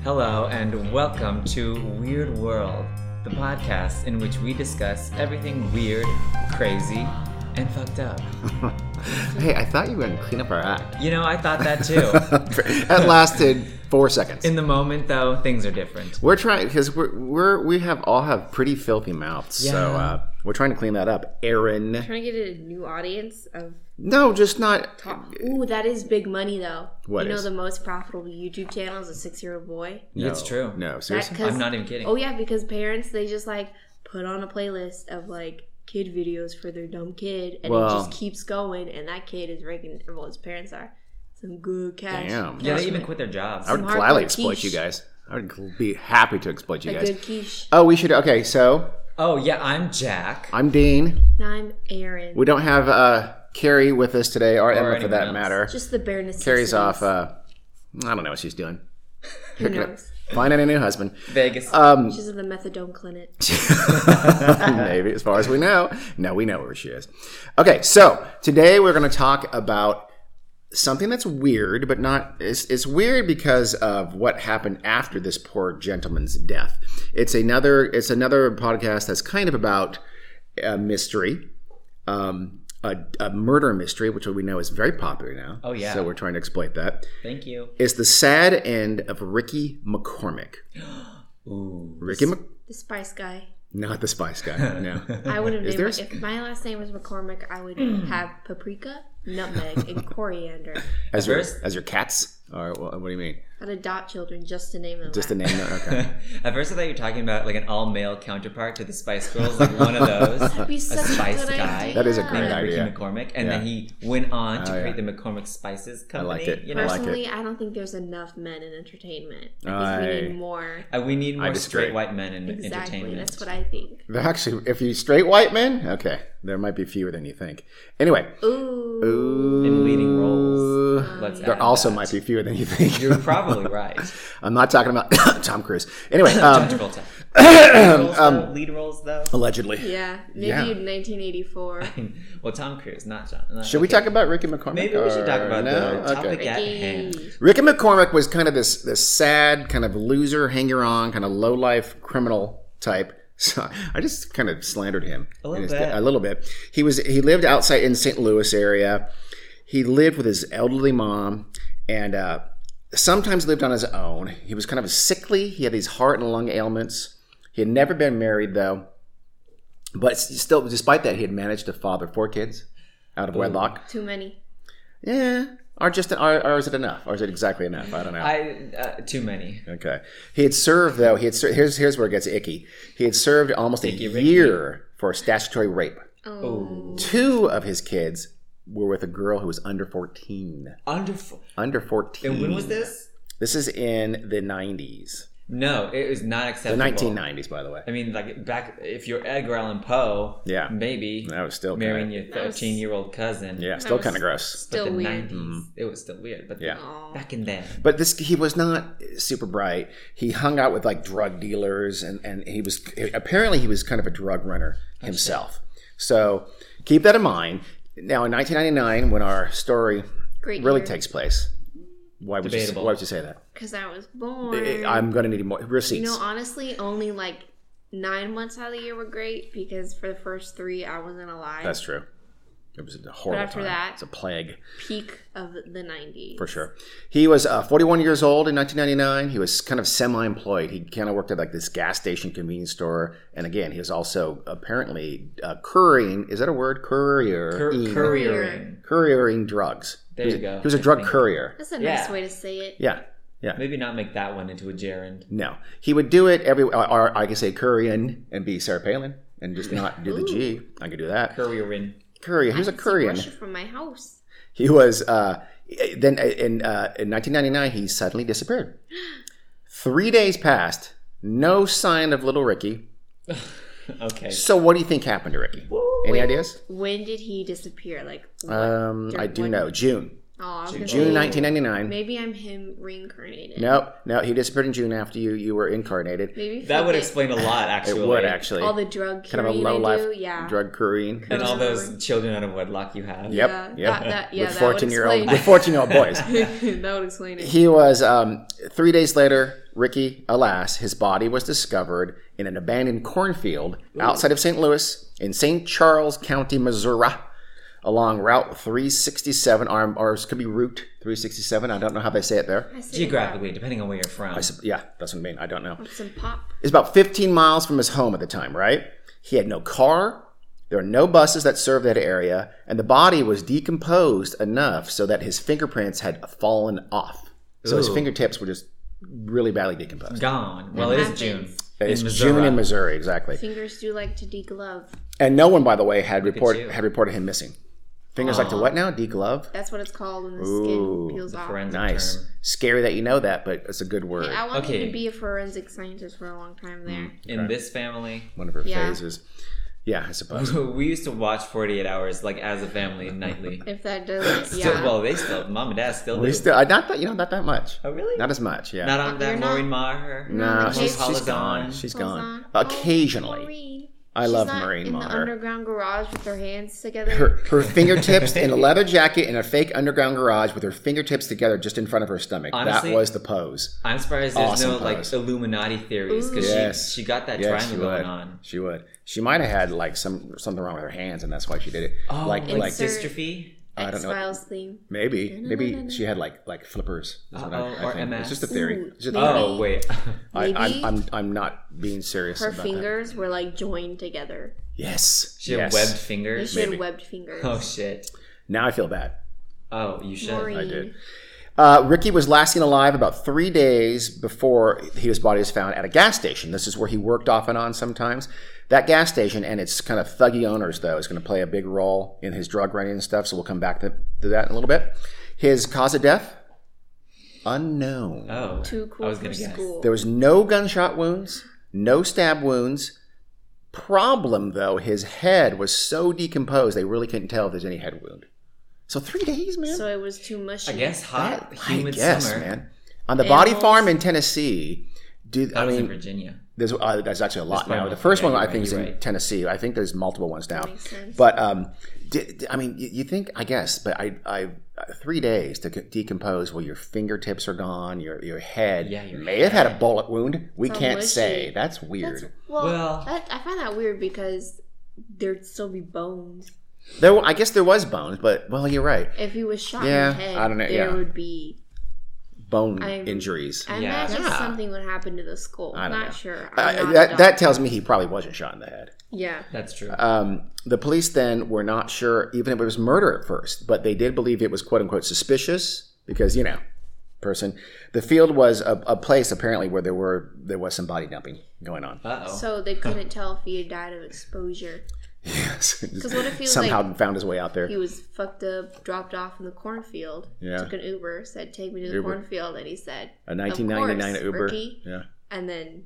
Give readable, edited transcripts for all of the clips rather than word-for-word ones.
Hello and welcome to Weird World, the podcast in which we discuss everything weird, crazy, and fucked up. Hey, I thought you were going to clean up our act. You know, I thought that too. That lasted 4 seconds. In the moment, though, things are different. We're trying because we all have pretty filthy mouths, Yeah. so we're trying to clean that up. Aaron, Trying to get a new audience of no, just not. talk. Ooh, that is big money though. What you know is? the most profitable YouTube channel is a 6-year-old boy. No, It's true. No, seriously. 'cause- I'm not even kidding. Oh yeah, because parents they just like put on a playlist of like kid videos for their dumb kid, and Well- it just keeps going. And that kid is raking. Well, his parents are some good cash. Damn. Yeah, they cash even money. quit their jobs. I would some gladly hardcore exploit quiche. you guys. I would be happy to exploit you A guys. good quiche. Oh, we should. Okay, so Oh, yeah, I'm Jack. I'm Dean. And I'm Aaron. We don't have Carrie with us today, or Emma for anyone that else. matter. Just the bare necessities. Carrie's off. I don't know what she's doing. Who knows? Finding a new husband. Vegas. She's at the methadone clinic. Maybe, as far as we know. No, we know where she is. Okay, so today we're going to talk about something that's weird, but not. It's weird because of what happened after this poor gentleman's death. It's another podcast that's kind of about a mystery, a murder mystery, which we know is very popular now. Oh, yeah. So we're trying to exploit that. Thank you. It's the sad end of Ricky McCormick. Ooh. Ricky The Spice Guy. Not the Spice Guy. No. I would have Is named there it, if my last name was McCormick, I would have paprika, nutmeg, and coriander. As your first- cats? Or what do you mean? I'd adopt children just to name them. Just a that. name? Okay. At first, I thought you were talking about like an all-male counterpart to the Spice Girls, like one of those. That'd be a such a spice good guy. idea. That is a great named idea. Ricky McCormick, and Yeah. then he went on to Oh, create yeah. the McCormick Spices Company. liked it. You know? I like it. Personally, I don't think there's enough men in entertainment. I think we need more. We need more disagree. straight white men in Exactly, entertainment. that's what I think. Actually, if you straight white men, okay, there might be fewer than you think. Anyway. Ooh. In leading roles. Let's There add also that. might be fewer than you think. You're probably right. I'm not talking about Tom Cruise. Anyway, John Travolta. Lead roles, though. allegedly. Yeah, maybe Yeah. in 1984. Well, Tom Cruise, not John. Not, Should we talk about Ricky McCormick? Maybe we should talk or about no? the topic Okay. at Ricky. hand. Ricky McCormick was kind of this sad, kind of loser, hanger-on, kind of low-life criminal type. So I just kind of slandered him A little in his- bit. a little bit. He lived outside in St. Louis area. He lived with his elderly mom, and sometimes lived on his own. He was kind of sickly. He had these heart and lung ailments. He had never been married though, but still, despite that, he had managed to father 4 kids out of wedlock. Too many. Yeah, or is it enough? Or is it exactly enough? I don't know. Too many. Okay. He had served, though. Here's where it gets icky. He had served almost Icky a Ricky. year for statutory rape. Oh. 2 of his kids were with a girl who was under 14. Under 14. And when was this? This is in the 90s. No, it was not The acceptable. 1990s, by the way. I mean, like back if you're Edgar Allan Poe, Yeah. maybe That was still marrying kinda, your 13-year-old cousin. yeah, still was kind of gross. But Still the weird. 90s, it was still weird. But Yeah. Aw. back in then, But he was not super bright. He hung out with like drug dealers, and he was kind of a drug runner himself. So keep that in mind. Now in 1999, when our story Great really year. takes place, why would Debatable. you say that? Because I was born. I'm going to need more receipts. You know, honestly, only like 9 months out of the year were great because for the first 3, I wasn't alive. That's true. It was a horrible But after time. that- It's a plague. Peak of the 90s. For sure. He was 41 years old in 1999. He was kind of semi-employed. He kind of worked at like this gas station convenience store. And again, he was also apparently couriering. Is that a word? couriering. Couriering drugs. There He you was- go. He was a drug courier. That's a Yeah. nice way to say it. Yeah. Maybe not make that one into a gerund. No. He would do it or I could say couriering and be Sarah Palin and just not do the G. I could do that. Couriering. Courier. He was a I can see courier. Russia from my house. He was then in 1999 he suddenly disappeared. 3 days passed, no sign of little Ricky. Okay. So what do you think happened to Ricky? Any ideas? When did he disappear? Like, what? I do know. June. Oh, I was gonna June say, 1999. Maybe I'm him reincarnated. No, he disappeared in June after you were incarnated. Maybe That for would the- explain a lot, It actually. would actually. all the drug kind of a curing low I life do. Yeah. drug curing. And all those children out of wedlock you have. Yep. That With would 14-year-old explain. with 14-year-old boys. That would explain it. He was 3 days later. Ricky, alas, his body was discovered in an abandoned cornfield outside of St. Louis in St. Charles County, Missouri, along Route 367, or it could be Route 367. I don't know how they say it there. I say Geographically, depending on where you're from. Yeah, that's what I mean. I don't know. that. Some pop. It's about 15 miles from his home at the time, right? He had no car. There were no buses that served that area, and the body was decomposed enough so that his fingerprints had fallen off. So his Ooh. fingertips were just really badly decomposed. Gone. Well, it is happens. June. It's in June in Missouri, exactly. Fingers do like to deglove. And no one, by the way, had at reported him missing. Fingers like to what now? Deglove? That's what it's called when the Ooh, skin peels off. Forensic Nice. term. Scary that you know that, but it's a good word. Hey, I wanted Okay. to be a forensic scientist for a long time there. In this family, One of her Yeah. phases. Yeah, I suppose. we used to watch 48 Hours like as a family nightly. If that doesn't, Still, yeah. well, they still, mom and dad still do. We still, not that much. Oh, really? Not as much, yeah. Not on that You're not- Maureen Maher. No, the she's case. gone. She's Hold gone. on. Occasionally. Oh, Maureen. I She's love not Maureen in the Maher. underground garage with her hands together. Her fingertips in a leather jacket in a fake underground garage with her fingertips together just in front of her stomach. Honestly, that was the pose. I'm surprised there's Awesome no like pose. Illuminati theories because Yes. she got that Yes, triangle going on. She would. She might have had like something wrong with her hands, and that's why she did it. Oh, like Insert- dystrophy. I don't know. X-Files theme. Maybe she had like flippers. That's what I or think. MS. It's just a theory. Ooh, It's just a maybe. theory. Oh wait. Maybe I'm not being serious her about fingers were like joined together. that. Yes. She had yes. webbed They fingers. should have Maybe. webbed fingers. Oh shit. Now I feel bad. Oh, you should. Maureen. I did. Ricky was last seen alive about 3 days before his body was found at a gas station. This is where he worked off and on sometimes. That gas station and its kind of thuggy owners, though, is going to play a big role in his drug running and stuff. So we'll come back to that in a little bit. His cause of death? Unknown. Oh. Too I cool was for gonna guess. school. There was no gunshot wounds, no stab wounds. Problem, though, his head was so decomposed they really couldn't tell if there's any head wound. So 3 days, man. So it was too mushy. I guess hot, humid I guess, summer. man. On the body Animals. farm in Tennessee, That was in Virginia. there's actually a lot probably now. The more. first Yeah, one I you're think right, is in you're right. Tennessee. I think there's multiple ones now. Makes sense. But I mean, you think? I guess, but I 3 days to decompose. Well, your fingertips are gone. Your head Yeah, your may have had a bullet wound. We It's all can't mushy. say. That's weird. That's, Well- I find that weird because there'd still be bones. I guess there was bones, but well, you're right. If he was shot Yeah, in the head, I don't know, there yeah. would be. Bone I'm- injuries. I Yeah. imagine Yeah. something would happen to the skull. I don't Not know. sure. I'm not a That doctor. tells me he probably wasn't shot in the head. Yeah. That's true. The police then were not sure even if it was murder at first, but they did believe it was quote unquote suspicious because, person. The field was a place apparently where there was some body dumping going on. Uh-oh. So they couldn't tell if he had died of exposure. Yes. 'Cause what if he was somehow found his way out there? He was fucked up, dropped off in the cornfield. Yeah. Took an Uber, said, "Take me to the Uber. cornfield," and he said, A 1999 "Of course, Uber. Ricky." Yeah. And then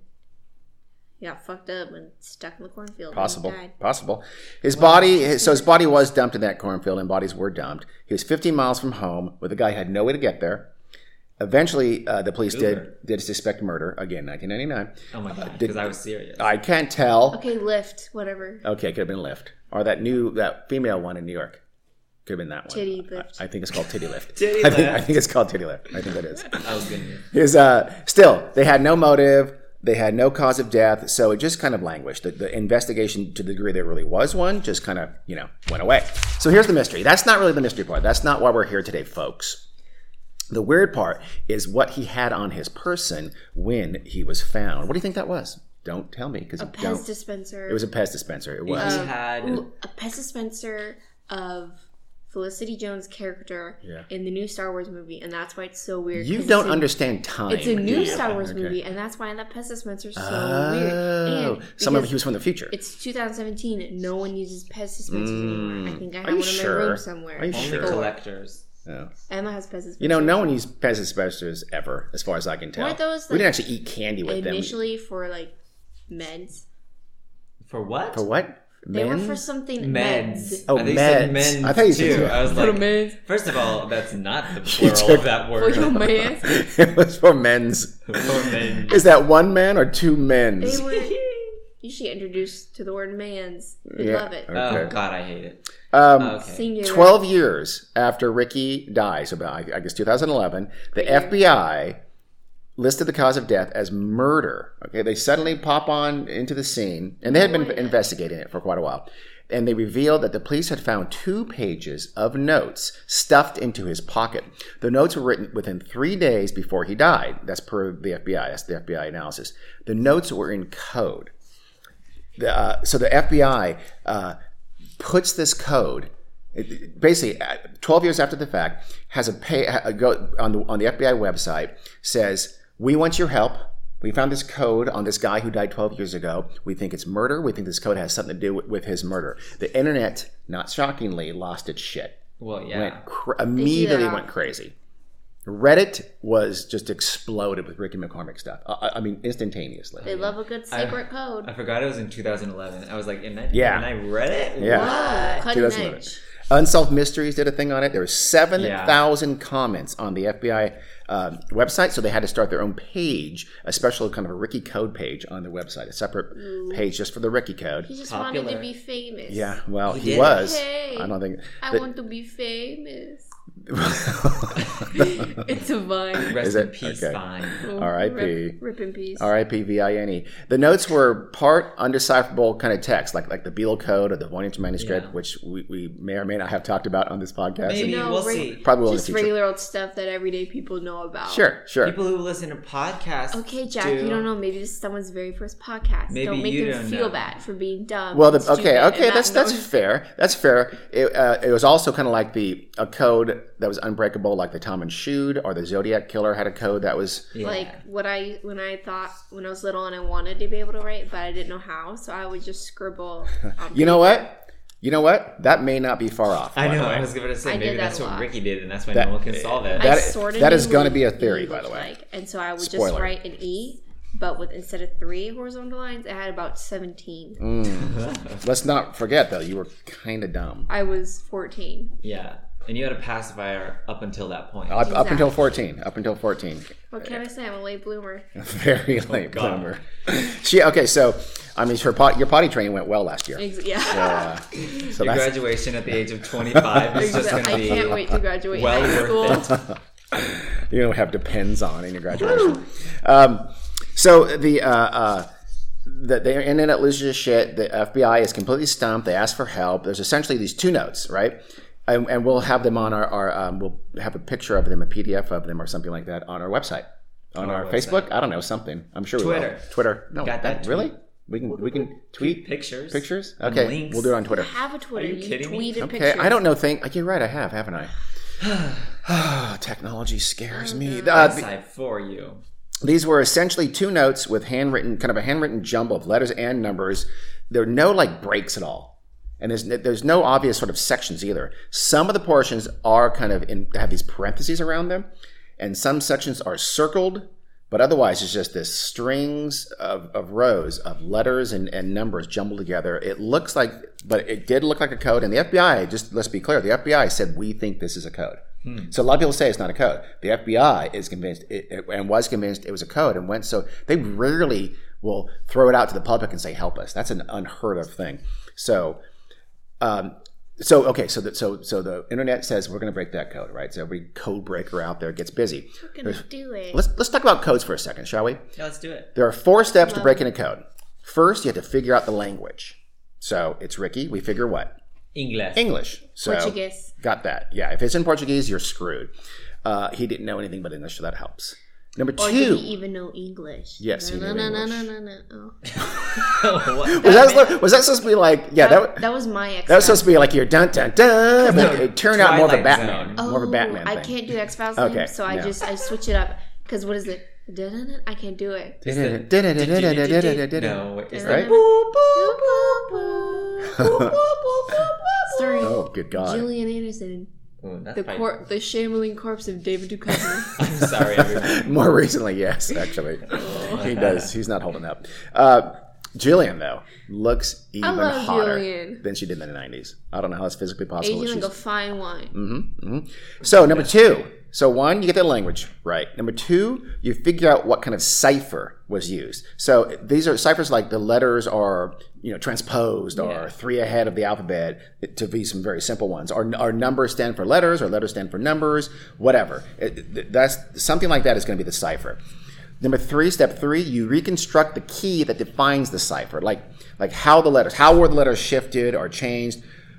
he got fucked up and stuck in the cornfield. Possible. And he died. Possible. His body was dumped in that cornfield, and bodies were dumped. He was 15 miles from home, where the guy had no way to get there. Eventually, the police did suspect murder. Again, 1999. Oh my god, because I was serious. I can't tell. Okay, Lyft, whatever. Okay, could have been Lyft. Or that female one in New York. Could have been that one. Titty Lift. I think it's called Titty Lift. Titty I Lift. think it's called Titty Lift. I think that is. I was gonna. His still, they had no motive. They had no cause of death, so it just kind of languished. The investigation, to the degree there really was one, just kind of, went away. So here's the mystery. That's not really the mystery part. That's not why we're here today, folks. The weird part is what he had on his person when he was found. What do you think that was? Don't tell me, because A Pez dispenser. It was a Pez dispenser. It was. He had. Ooh, a Pez dispenser of Felicity Jones' character in the new Star Wars movie, and that's why it's so weird. You 'cause don't it's a- understand time. It's a do new you? Star Wars Okay. movie, and that's why that Pez dispenser is so Oh, weird. And some of because he was from the future. It's 2017. No one uses Pez dispensers anymore. I think I have Are you one in sure? my room somewhere. Are you Only sure? collectors. Oh. Emma has Pez dispensers. No one used Pez dispensers ever, as far as I can tell. Weren't those, we didn't like, actually eat candy with them. initially for like meds. For what? For what? They were Men? for something Meds. Oh, I think you said meds. men's I thought you said too. meds. I was For like, meds. first of all, that's not the You plural took- of that For word. your man. It was for men's. For men. Is that one man or two men's? They were usually introduced to the word man's. You'd Yeah. love it. Okay. Oh god, I hate it. Okay. Singular. 12 years after Ricky dies, about I guess 2011, the FBI listed the cause of death as murder. Okay, they suddenly pop on into the scene, and they had been investigating it for quite a while. And they revealed that the police had found 2 pages of notes stuffed into his pocket. The notes were written within 3 days before he died. That's per the FBI. That's the FBI analysis. The notes were in code. So the FBI puts this code, basically 12 years after the fact, has on the FBI website, says, we want your help. We found this code on this guy who died 12 years ago. We think it's murder. We think this code has something to do with his murder. The internet, not shockingly, lost its shit. Well, yeah. Immediately went crazy. Reddit was just exploded with Ricky McCormick stuff. I mean, instantaneously. They love a good secret code. I forgot it was in 2011. I was like, and I read it? Yeah. Whoa, cutting edge. Unsolved Mysteries did a thing on it. There were 7,000 comments on the FBI website, so they had to start their own page, a special kind of a Ricky Code page on their website, a separate page just for the Ricky Code. He just wanted to be famous. Yeah, well, he was. Hey, I don't think. I want to be famous. It's a Vine. Rest in peace, Vine. R.I.P. Rip in peace. R.I.P. VINE. The notes were part undecipherable kind of text, like the Beetle Code or the Voynich manuscript, which we may or may not have talked about on this podcast. Maybe we'll see. Probably will just in the future. regular old stuff that everyday people know about. Sure. People who listen to podcasts. Okay, Jack, you don't know. Maybe this is someone's very first podcast. Maybe don't make you them don't feel know. bad for being dumb. Well, that's fair. That's fair. It was also kind of like a code that was unbreakable, like the Tom and Shude or the Zodiac Killer had a code that was like when I thought when I was little and I wanted to be able to write, but I didn't know how, so I would just scribble. You know what? That may not be far off. I know. I was going to say maybe that's what Ricky did, and that's why no one can solve it. That is going to be a theory, by the way. And so I would just write an E, but with instead of 3 horizontal lines, I had about 17. Let's not forget, though, you were kind of dumb. I was 14. Yeah. And you had a pacifier up until that point. Up until 14. What can I say? I'm a late bloomer. Very late bloomer. Your potty training went well last year. Yeah. So your graduation at the age of 25 is just going to be I can't wait to graduate well high school. worth it. You don't have Depends on in your graduation. So the internet loses its shit. The FBI is completely stumped. They ask for help. There's essentially these 2 notes, right? And we'll have them on our we'll have a picture of them, a PDF of them, or something like that on our website, on our Facebook. I don't know, something. I'm sure Twitter. We will. Twitter. No, got that really? We can tweet pictures. Pictures. Okay, links. We'll do it on Twitter. I have a Twitter. Are you kidding me? Tweeted Okay, pictures. I don't know. You're right. I have, haven't I? Technology scares me. Inside for you. These were essentially 2 notes with kind of a handwritten jumble of letters and numbers. There are no breaks at all. And there's no obvious sort of sections either. Some of the portions are kind of have these parentheses around them, and some sections are circled, but otherwise it's just this strings of rows of letters and numbers jumbled together. It did look like a code, and the FBI, just let's be clear, the FBI said, we think this is a code. So a lot of people say it's not a code. The FBI is convinced and was convinced it was a code, and so they rarely will throw it out to the public and say, help us. That's an unheard of thing. So the internet says we're going to break that code, right? So every code breaker out there gets busy. We're going to do it. Let's talk about codes for a second, shall we? Yeah, let's do it. There are 4 steps to breaking a code. First, you have to figure out the language. So it's Ricky. We figure what? English. So Portuguese. Got that. Yeah. If it's in Portuguese, you're screwed. He didn't know anything but English, so that helps. Number 2. Or did he even know English? Yes, he knew English. No. Was that supposed to be like? Yeah, that was my X. That was supposed to be like your dun dun dun. But it turned out more of a Twilight Batman. Zone. More of a Batman thing. I can't do X Files, Okay, so I no. I switch it up because what is it? I can't do it. No, it's Right? Starring Oh, good God. Gillian Anderson, the shambling corpse of David Duchovny. I'm sorry, everyone. More recently, yes, actually. He does. He's not holding up. Jillian, though, looks even hotter Jillian. than she did in the 90s. I don't know how that's physically possible. Aging like She's- a fine wine. So, number 2. So, 1, you get the language right. Number 2, you figure out what kind of cipher was used. So, these are ciphers like the letters are, transposed or 3 ahead of the alphabet to be some very simple ones. Or numbers stand for letters or letters stand for numbers, whatever. That's something like that is going to be the cipher. Number 3, step 3, you reconstruct the key that defines the cipher, like how were the letters shifted or changed.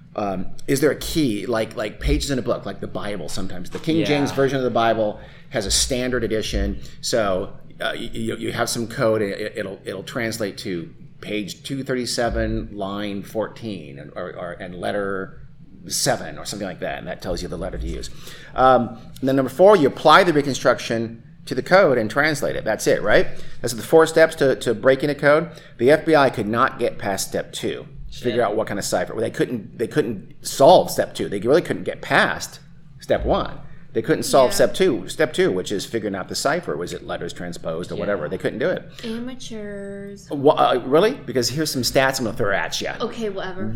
Is there a key, like pages in a book, like the Bible sometimes. The King James Version of the Bible has a standard edition, so you have some code, it'll translate to page 237, line 14, and letter 7 or something like that, and that tells you the letter to use. And then number 4, you apply the reconstruction to the code and translate it. That's it, right? Those are the 4 steps to breaking a code. The FBI could not get past step 2 to figure out what kind of cipher. Well, they couldn't solve step 2. They really couldn't get past step 1. They couldn't solve step 2, which is figuring out the cipher. Was it letters transposed or whatever? They couldn't do it. Amateurs. Really? Because here's some stats I'm going to throw at you. Okay, whatever.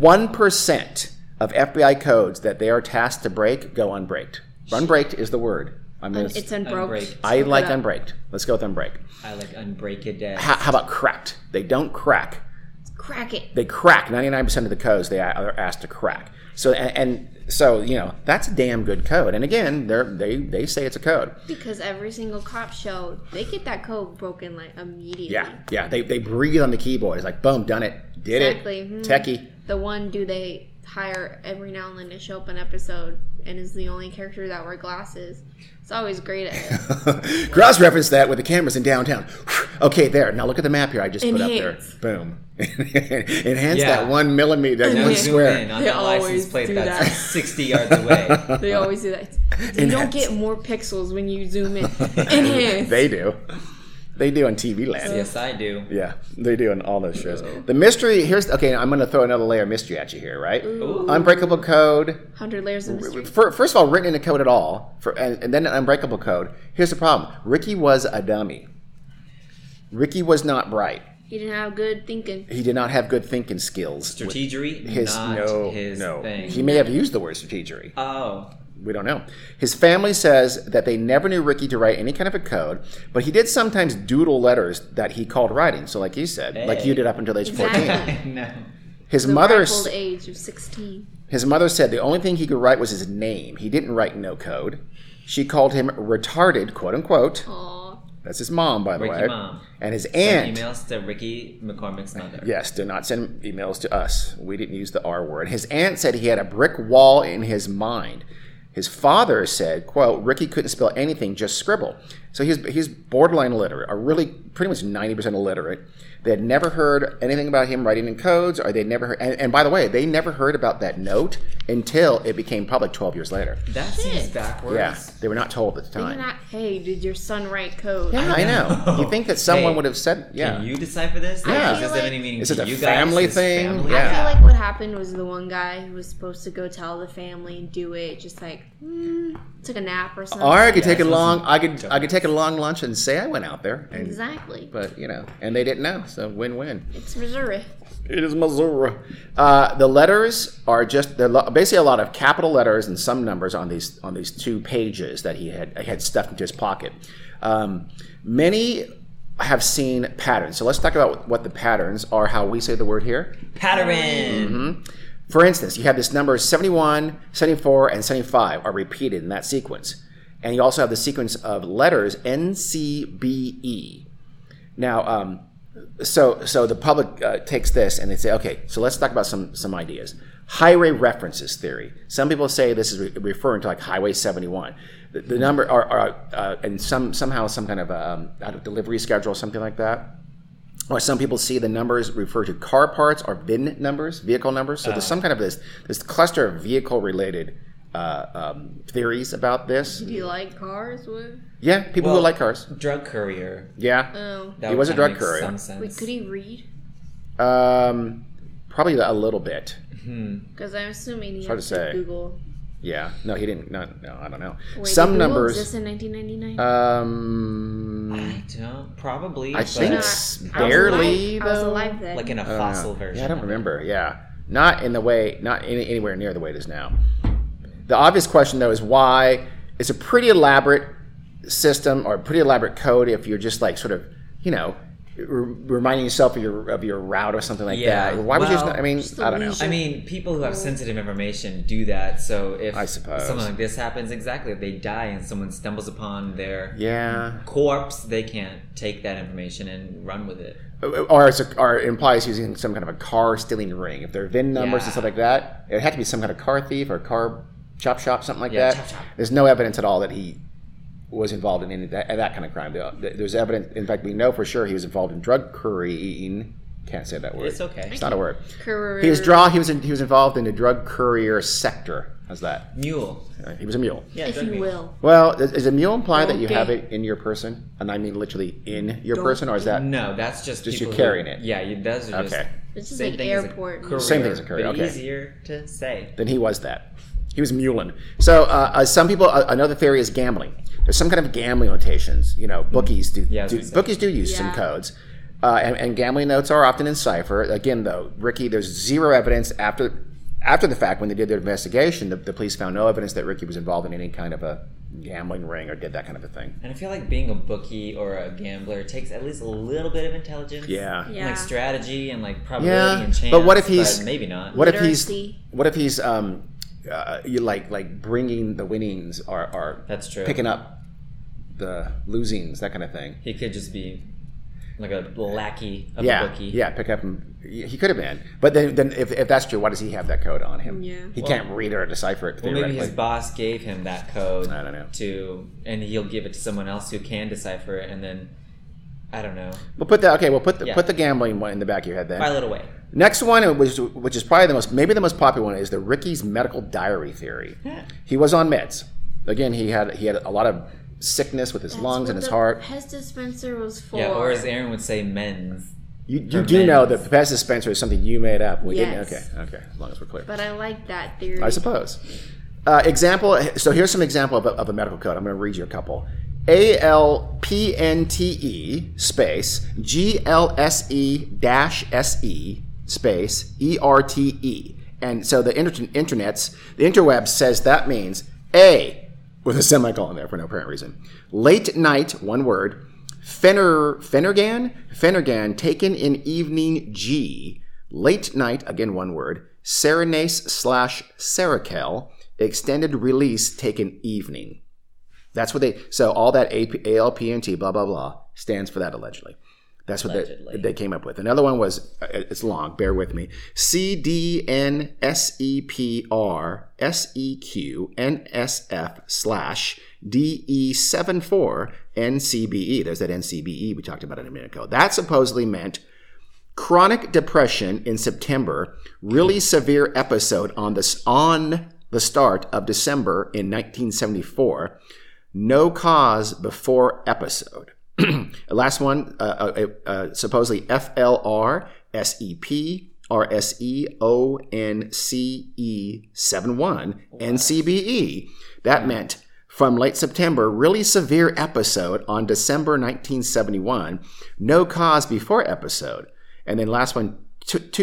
1% of FBI codes that they are tasked to break go unbreaked. Unbreaked is the word. It's unbroken. I like unbreaked. Let's go with unbreaked. I like unbreaked. How about cracked? They don't crack. Crack it. They crack 99% of the codes they are asked to crack. So so that's a damn good code. And again, they say it's a code because every single cop show they get that code broken like immediately. Yeah. They breathe on the keyboard. It's like boom, done it, did it. Techie. The one dude they hire every now and then to show up an episode and is the only character that wear glasses. It's always great at it. Cross-reference that with the cameras in downtown. Okay, there. Now look at the map here I just put up there. Boom. Enhance that 1 millimeter, that 1 square. On the license plate that's 60 yards away. They always do that. You don't get more pixels when you zoom in. Enhance. They do. They do on TV Land. Yes, I do. Yeah, they do on all those shows. The mystery, I'm going to throw another layer of mystery at you here, right? Ooh. Unbreakable code. 100 layers of mystery. First of all, written in a code at all, and then an unbreakable code. Here's the problem. Ricky was a dummy. Ricky was not bright. He didn't have good thinking. He did not have good thinking skills. Strategery? No. Thing. He may have used the word strategery. Oh. We don't know. His family says that they never knew Ricky to write any kind of a code, but he did sometimes doodle letters that he called writing. So like you said, like you did up until age 14. No. His the mother's age of 16. His mother said the only thing he could write was his name. He didn't write no code. She called him retarded, quote unquote. Aww. That's his mom, by the way. Mom. And his aunt. Send emails to Ricky McCormick's mother. Yes, do not send emails to us. We didn't use the R word. His aunt said he had a brick wall in his mind. His father said, quote, Ricky couldn't spell anything, just scribble. So he's borderline illiterate, or really pretty much 90% illiterate. They had never heard anything about him writing in codes, or they'd never heard, and by the way, they never heard about that note until it became public 12 years later. That seems backwards. Yeah, they were not told at the time. Hey, did your son write code? Yeah, I know. You think that someone would have said, Can you decipher this? Yeah. Does this have any meaning Is it to a you family guys? thing? Family? Yeah. I feel like what happened was the one guy who was supposed to go tell the family and do it, just like took a nap or something. Or I could take a long, I could take a long lunch and say I went out there. And, exactly. But and they didn't know, so win-win. It's Missouri. It is Missouri. The letters are they're basically a lot of capital letters and some numbers on these 2 pages that he had stuffed into his pocket. Many have seen patterns. So let's talk about what the patterns are, how we say the word here. Pattern. Mm-hmm. For instance, you have this number 71, 74, and 75 are repeated in that sequence. And you also have the sequence of letters NCBE. Now, so the public takes this and they say, okay, so let's talk about some ideas. Highway references theory. Some people say this is referring to like Highway 71. The number are and somehow some kind of delivery schedule, something like that. Or some people see the numbers refer to car parts or VIN numbers, vehicle numbers. So there's some kind of this cluster of vehicle-related theories about this. Do you like cars? Yeah, people who like cars. Drug courier. Yeah, Oh. he was a drug courier. Some sense. Wait, could he read? Probably a little bit. Because I'm assuming he hard has to say. Google. Yeah, no, he didn't. No, I don't know. Wait, Some did Google numbers. exist in 1999? I don't. Probably. I think but barely. I was though. alive then. like in a I don't fossil know. version. Yeah, I don't of it. remember. Yeah, not anywhere near the way it is now. The obvious question though is why it's a pretty elaborate system or a pretty elaborate code if you're just like sort of reminding yourself of your route or something like Yeah. that. Why would you? Well, I mean, just the I don't know. leisure. I mean, people who have sensitive information do that. So if I suppose. something like this happens, exactly, if they die and someone stumbles upon their Yeah. corpse, they can't take that information and run with it. Or it implies using some kind of a car stealing ring. If there are VIN numbers and Yeah. stuff like that, it had to be some kind of car thief or car chop shop, something like Yeah, that. chop shop. There's no evidence at all that he was involved in any of that kind of crime. There's evidence. In fact, we know for sure he was involved in drug couriering. Can't say that word. It's okay. It's not a word. Career. He was involved in the drug courier sector. How's that? Mule. He was a mule. Yeah, if drug you mule. will. Well, does a mule imply that you Okay. have it in your person? And I mean literally in your Don't- person, or is that No, that's just Just people you carrying it? Yeah, those are just okay? It's just same like thing as a airport. courier, Same thing as a courier, but okay. easier to say. Then he was that. He was mulin. So some people, another theory is gambling. There's some kind of gambling notations. Bookies do. Yeah, I was gonna say. Bookies do use some Yeah. codes, and gambling notes are often in cipher. Again, though, Ricky, there's zero evidence after the fact when they did their investigation. The police found no evidence that Ricky was involved in any kind of a gambling ring or did that kind of a thing. And I feel like being a bookie or a gambler takes at least a little bit of intelligence. Yeah. Yeah. Like strategy and like probability Yeah, and chance. but what if he's- but maybe not. What Literacy. if he's you like bringing the winnings or That's true. picking up the losings, that kind of thing. He could just be like a lackey of Yeah, a bookie. yeah, pick up. He could have been, but then if that's true, why does he have that code on him? Yeah. He can't read or decipher it. Well, maybe his Theoretically, boss gave him that code. I don't know. And he'll give it to someone else who can decipher it, and then I don't know, we'll put that. Okay, we'll put the Yeah. put the gambling one in the back of your head then. file it away. Next one, which is probably the most popular one, is the Ricky's medical diary theory. Yeah. He was on meds. Again, he had a lot of sickness with his That's lungs what and his the heart. Pest dispenser was for. Yeah, or as Aaron would say, men's. You For do know meds. that the pest dispenser is something you made up. We Yes. didn't. Okay. As long as we're clear. But I like that theory. I suppose. Example. So here's some example of a medical code. I'm going to read you a couple. ALPNTE space GLSE-SE space ERTE. And so the interweb says that means A, with a semicolon there for no apparent reason. Late night, one word. Phenergan taken in evening G. Late night, again one word. Serenase/Seroquel, extended release taken evening. That's what so all that ALPNT, blah, blah, blah, stands for that allegedly. That's what they came up with. Another one was, it's long, bear with me, CDNSEPR/DE74NCBE. There's that NCBE we talked about a minute ago. That supposedly meant chronic depression in September, really severe episode on the start of December in 1974. No cause before episode. Last one, supposedly FLRSEPRSEONCE71 NCBE. That meant from late September, really severe episode on December 1971. No cause before episode. And then last one,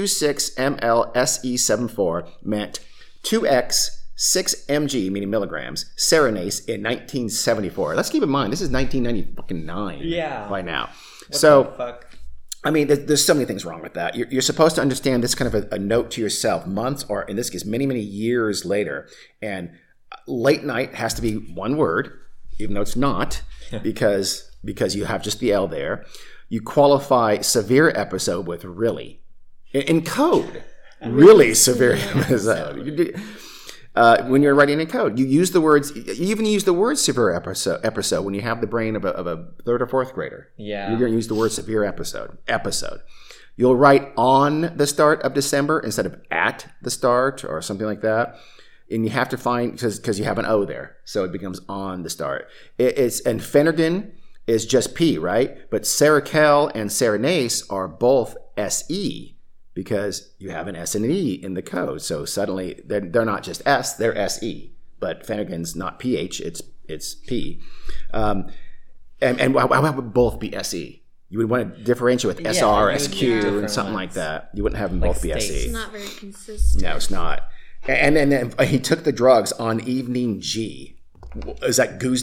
26MLSE74 meant 2X 6 mg, meaning milligrams, Serenase in 1974. Let's keep in mind, this is 1999 by now. Fuck. I mean, there's so many things wrong with that. You're supposed to understand this kind of a note to yourself months, or in this case, many, many years later. And late night has to be one word, even though it's not, because you have just the L there. You qualify severe episode with really. In code, really severe episode. When you're writing in code, you use the words. You even use the word severe episode when you have the brain of a third or fourth grader. Yeah, you're going to use the word severe episode. You'll write on the start of December instead of at the start or something like that. And you have to find because you have an O there, so it becomes on the start. And Phenergan is just P, right? But Seroquel and Serenase are both SE. Because you have an S and an E in the code. So suddenly they're not just S, they're SE. But Phenergan's not PH, it's P. And why would both be SE? You would want to differentiate with SR, SQ, and something like that. You wouldn't have them both be states. SE. It's not very consistent. No, it's not. And then he took the drugs on evening G. Is that Goose Day?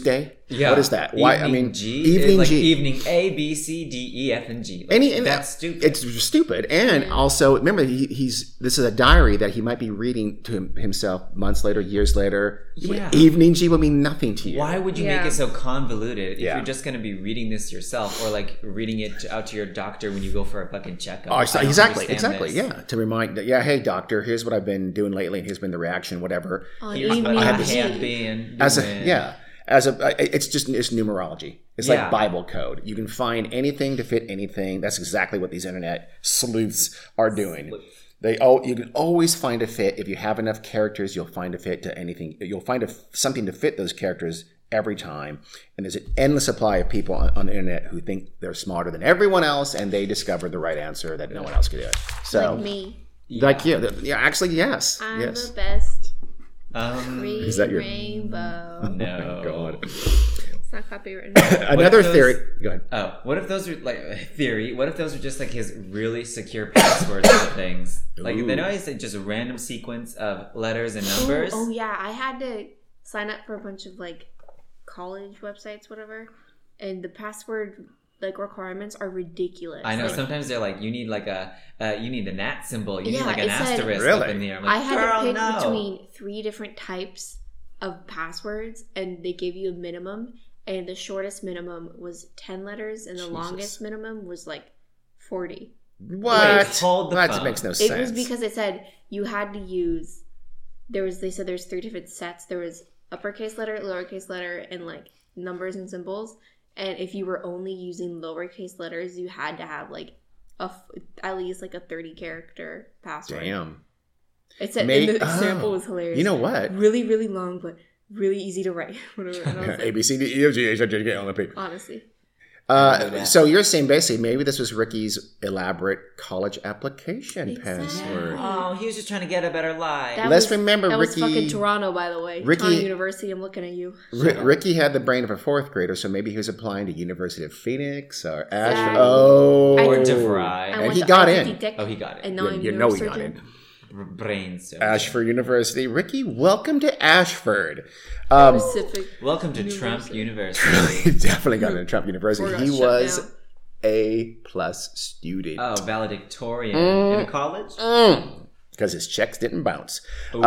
Yeah. What is that? Why? I Evening mean, G. evening like G. Evening A, B, C, D, E, F, and G. Like, And that's stupid. It's stupid. And also, remember, this is a diary that he might be reading to himself months later, years later. Yeah. Evening G will mean nothing to you. Why would you Yeah. make it so convoluted if Yeah. you're just going to be reading this yourself or like reading it out to your doctor when you go for a fucking checkup? Oh, I don't exactly. understand this. Yeah. To remind that, yeah, hey, doctor, here's what I've been doing lately, and here's been the reaction, whatever. On Here's what Evening I have G. have been As a, doing. yeah. It's numerology. It's Yeah. like Bible code. You can find anything to fit anything. That's exactly what these internet sleuths are doing. You can always find a fit. If you have enough characters, you'll find a fit to anything. You'll find something to fit those characters every time. And there's an endless supply of people on the internet who think they're smarter than everyone else, and they discovered the right answer that no one else could do it. So, Like me. actually, yes, I'm yes. the best. Is Is that your- rainbow? No. God. It's not copywritten. Another those- theory. Go ahead. Oh, what if those are like theory? What if those are just like his really secure passwords for things? Like Ooh. they know it's like just a random sequence of letters and numbers. Oh yeah, I had to sign up for a bunch of like college websites, whatever, and the password like requirements are ridiculous. I know Like, sometimes they're like you need like you need an @ symbol, you need Yeah, like an it said- asterisk Really? up in there. I'm I like, had girl, to pick no. between 3 different types of passwords, and they gave you a minimum, and the shortest minimum was 10 letters, and the Jesus. longest minimum was like 40. What? hold the that phone. makes no It sense. was because it said you had to use. They said there's 3 different sets. There was uppercase letter, lowercase letter, and like numbers and symbols. And if you were only using lowercase letters, you had to have like at least like a 30 character password. Damn. It said May- and the example oh. was hilarious. You know what? Really, really long, but really easy to write. Whatever. And I was like, A B C D E F G H I J K L M N P. honestly, So you're saying basically maybe this was Ricky's elaborate college application Exactly. password. Oh, he was just trying to get a better life. Let's remember that Ricky- was fucking Toronto, by the way. Ricky- Toronto University. I'm looking at you. Ricky had the brain of a 4th grader, so maybe he was applying to University of Phoenix or Ashford. Exactly. Oh, I- Or I DeVry. went And he to got ITT in. Tech, Oh, he got it. And now I'm you a know he neurosurgeon. got in. Brains. Ashford University. Ricky, welcome to Ashford. Pacific. Welcome to Trump University. University. He definitely got into Trump University. Or He got shut was down. A+ student. Oh, valedictorian in a college. Because his checks didn't bounce.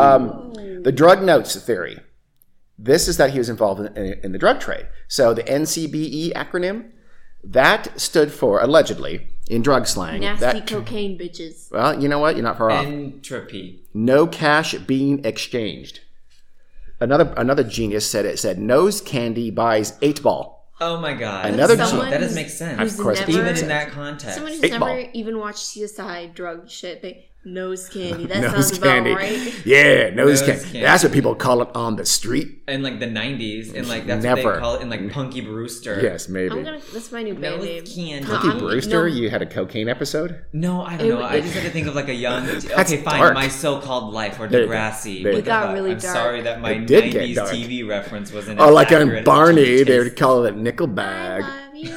The drug notes theory. This is that he was involved in the drug trade. So the NCBE acronym, that stood for, allegedly, in drug slang. Nasty that, cocaine bitches. well, you know what? You're not far off. Entropy. No cash being exchanged. Another genius said it said nose candy buys 8-ball. Oh my god. Another Someone that doesn't make sense. who's Of course it never- Even makes in sense. that context. Someone who's 8-ball. never even watched CSI drug shit, they nose candy. That Nose sounds candy. about right. Yeah, nose Nose candy. candy. That's what people call it on the street. in like the 90s, and like that's what Never. they call it in like Punky Brewster. Yes, maybe. That's my new band Nose name. candy. Punky I'm- Brewster, no. you had a cocaine episode? No, I don't It- know. I it- just had to think of like a young. That's Okay, fine. dark. My so-called life or There you go. Degrassi. There you What go. the It got fuck? really I'm dark. sorry that my It did get 90s dark. TV reference wasn't. Oh, as like accurate on as Barney, it they is. would call it I Nickelbag. love you.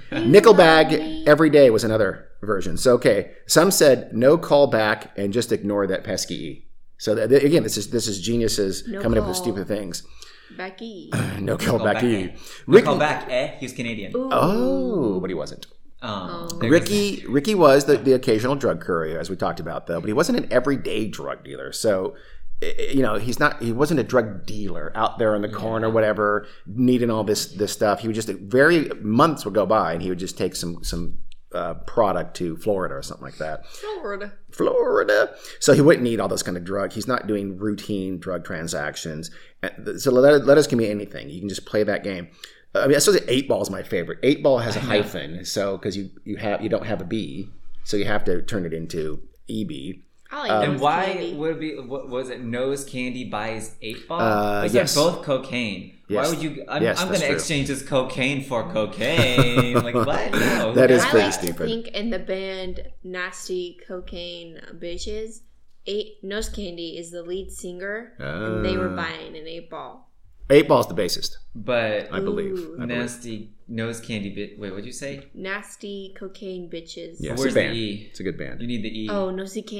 Nickelbag every day was another version. So okay, some said no call back and just ignore that pesky E. So again, this is geniuses No coming up with call. stupid things. Becky. No call back E. No call back, He was Canadian. Ooh. Oh, but he wasn't. There goes Ricky was the occasional drug courier, as we talked about, though, but he wasn't an everyday drug dealer. So, you know, he wasn't a drug dealer out there in the corner, whatever, needing all this stuff. He would just months would go by, and he would just take some product to Florida or something like that. Florida. So he wouldn't need all those kind of drug. He's not doing routine drug transactions. So letters can be anything. You can just play that game. I mean, I suppose 8-ball is my favorite. 8-ball has a hyphen, so because you don't have a B, so you have to turn it into EB. I like And nose why candy. would it be? What was it? Nose candy buys 8-ball. Those yes. are both cocaine. Yes. Why would you? I'm Yes, going that's to true. exchange this cocaine for cocaine. Like what? No. That is I pretty like to stupid. think in the band Nasty Cocaine Bitches, Nose Candy is the lead singer, and they were buying an 8-ball. 8-ball's the bassist, But I believe. Ooh. nasty nose candy bit. Wait, what'd you say? Nasty Cocaine Bitches. Yeah, Where's it's a the band. E? It's a good band. You need the E. Oh, Nosy King.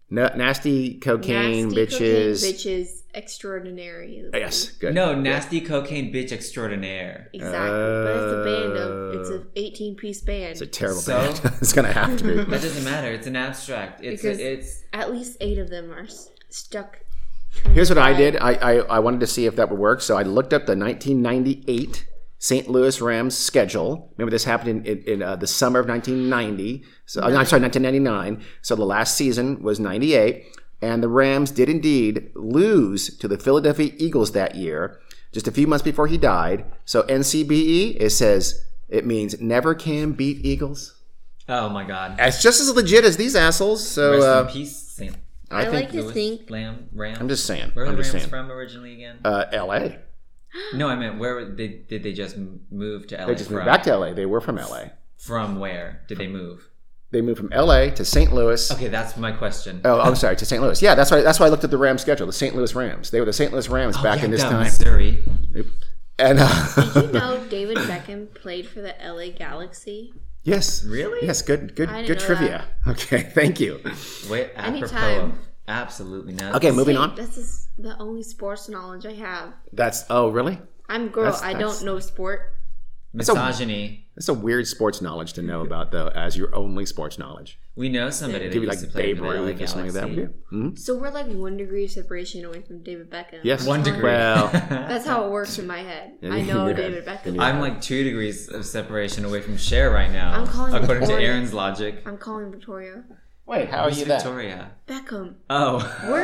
Nasty cocaine Nasty bitches. Cocaine bitches extraordinary. Yes, good. No, nasty cocaine bitch extraordinaire. Exactly. But it's a band of, it's an 18-piece band. It's a terrible So? band. It's going to have to be. That doesn't matter. It's an abstract. It's At least 8 of them are stuck. Here's what I did. I wanted to see if that would work. So I looked up the 1998 St. Louis Rams schedule. Remember, this happened in the summer of 1990. So I'm sorry, 1999. So the last season was 98. And the Rams did indeed lose to the Philadelphia Eagles that year, just a few months before he died. So NCBE, it means never can beat Eagles. oh my god. It's just as legit as these assholes. So Rest in peace, Saint I like to Louis think Rams. I'm just saying. Where were I'm the just Rams saying. from originally again? L.A. No, I meant did they just move to LA? They just moved back to L.A. They were from L.A. From where did they move? They moved from L.A. to St. Louis. Okay, that's my question. Oh, I'm sorry, to St. Louis. Yeah, that's why I looked at the Rams schedule. The St. Louis Rams. They were the St. Louis Rams back in this time. Missouri. And Did you know David Beckham played for the LA Galaxy? yes, Really? yes, good I didn't know trivia. Okay, thank you. Wait, apropos Anytime. of absolutely nothing. Okay, moving See, on. This is the only sports knowledge I have. Really? I'm a girl. I That's- don't know sport. Misogyny. That's a weird sports knowledge to know about, though, as your only sports knowledge. We know somebody that Give you used like to play Babe for the LA Ruth or something like that. Galaxy. Would you? So we're like 1 degree of separation away from David Beckham. Yes. 1 degree. Well, That's how it works in my head. I know Yeah. David Beckham. I'm like 2 degrees of separation away from Cher right now. I'm calling according to Victoria. Aaron's logic. I'm calling Victoria. wait, how are Who's you that? Victoria? Beckham. Oh.